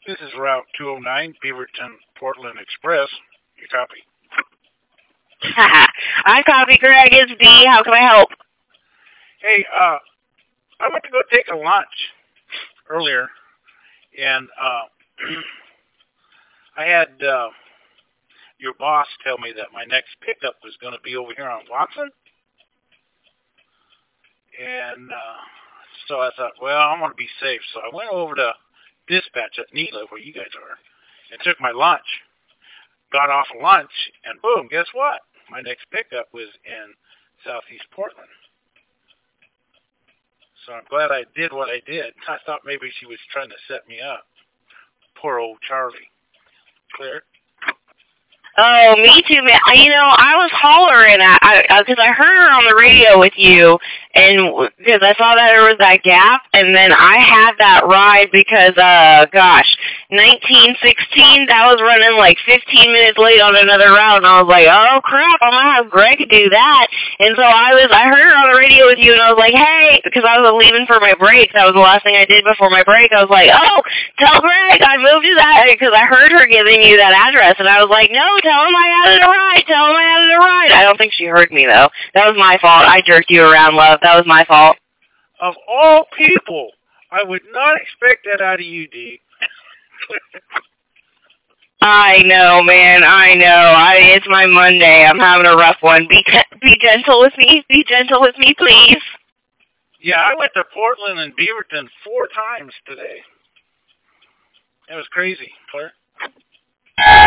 This is Route 209, Beaverton, Portland Express. Your copy. I copy, Greg. It's D. How can I help? Hey, I went to go take a lunch earlier, and I had your boss tell me that my next pickup was going to be over here on Watson. And so I thought, well, I want to be safe. So I went over to dispatch at Nela, where you guys are, and took my lunch. Got off of lunch, and boom, guess what? My next pickup was in Southeast Portland. So I'm glad I did what I did. I thought maybe she was trying to set me up. Poor old Charlie. Clear? Oh, me too, man. I was hollering because I heard her on the radio with you, and because I saw that there was that gap, and then I had that ride because, 1916, that was running like 15 minutes late on another route, and I was like, oh crap, I'm gonna have Greg do that. And so I heard her on the radio with you, and I was like, hey, because I was leaving for my break. That was the last thing I did before my break. I was like, oh, tell Greg I moved to that, because I heard her giving you that address, and I was like, no, tell him I added a ride. Tell him I added a ride. I don't think she heard me, though. That was my fault. I jerked you around, love. That was my fault. Of all people, I would not expect that out of you, D. I know, man. I know. It's my Monday. I'm having a rough one. Be gentle with me. Be gentle with me, please. Yeah, I went to Portland and Beaverton 4 times today. It was crazy, Claire.